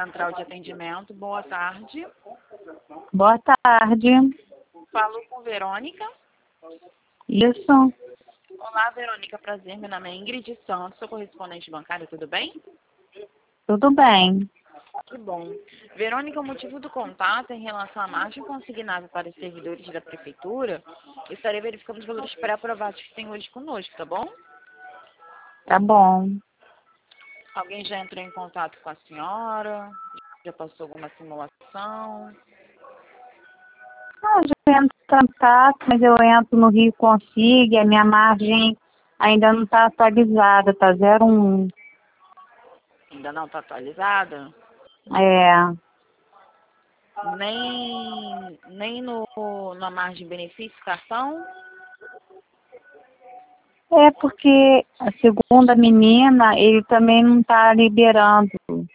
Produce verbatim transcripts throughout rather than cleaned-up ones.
Central de Atendimento. Boa tarde. Boa tarde. Falo com Verônica. Isso. Olá, Verônica. Prazer. Meu nome é Ingrid Santos, sou correspondente bancária. Tudo bem? Tudo bem. Que bom. Verônica, o motivo do contato é em relação à margem consignável para os servidores da Prefeitura. Eu estarei verificando os valores pré-aprovados que tem hoje conosco, tá bom? Tá bom. Alguém já entrou em contato com a senhora? Já passou alguma simulação? Ah, já entro em contato, mas eu entro no Rio Consigo e a minha margem ainda não está atualizada, tá zero um. Ainda não está atualizada? É. Nem, nem no, na margem benefício cartão? É porque a segunda menina, ele também não está liberando.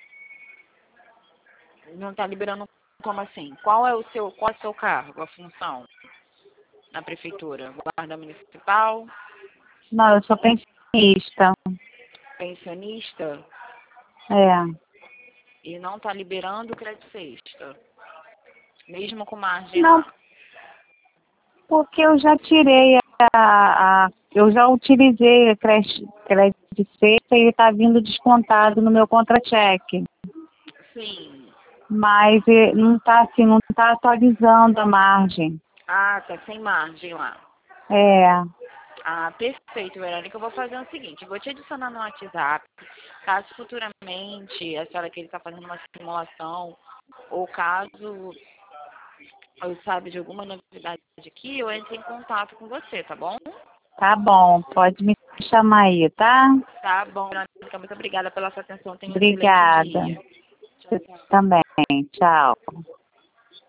Não está liberando como assim? Qual é o seu, qual é o seu cargo, a função na prefeitura? Guarda municipal? Não, eu sou pensionista. Pensionista? É. E não está liberando o crédito sexta? Mesmo com margem Não, lá? porque eu já tirei a, a eu já utilizei a crédito, crédito de sexta e ele está vindo descontado no meu contra-cheque. Sim. Mas eh, não está assim, não está atualizando a margem. Ah, tá sem margem lá. É, Ah, perfeito, Verônica. Eu vou fazer o seguinte, eu vou te adicionar no WhatsApp, caso futuramente a senhora que ele está fazendo uma simulação, ou caso eu saiba de alguma novidade aqui, eu entre em contato com você, tá bom? tá bom, pode me chamar aí, tá? Tá bom, Verônica. Muito obrigada pela sua atenção. Tenha um excelente Obrigada. dia. Tchau, Você tchau. também, tchau.